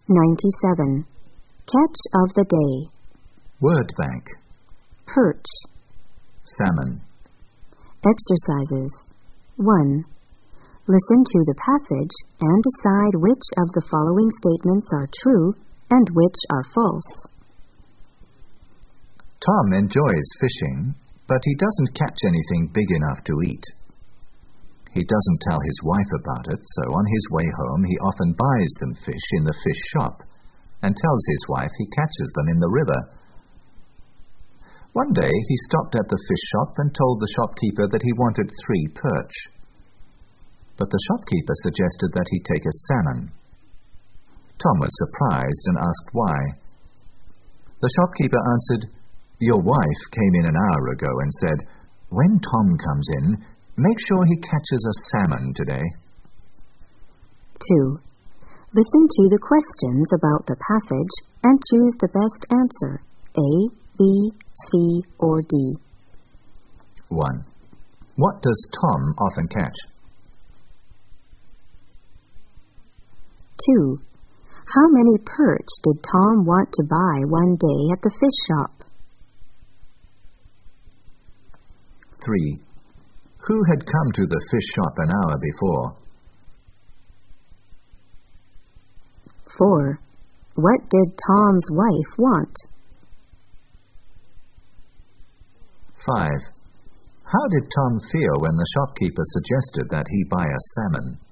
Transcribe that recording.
97. Catch of the day. Word bank. Perch. Salmon. Exercises. 1. Listen to the passage and decide which of the following statements are true and which are false. Tom enjoys fishing, but he doesn't catch anything big enough to eat. He doesn't tell his wife about it, so on his way home he often buys some fish in the fish shop and tells his wife he catches them in the river. One day he stopped at the fish shop and told the shopkeeper that he wanted 3 perch. But the shopkeeper suggested that he take a salmon. Tom was surprised and asked why. The shopkeeper answered, "Your wife came in an hour ago and said, 'When Tom comes in, make sure he catches a salmon today.'" 2. Listen to the questions about the passage and choose the best answer, A, B, C, or D. 1. What does Tom often catch? 2. How many perch did Tom want to buy one day at the fish shop? 3. Who had come to the fish shop an hour before? 4. What did Tom's wife want? 5. How did Tom feel when the shopkeeper suggested that he buy a salmon?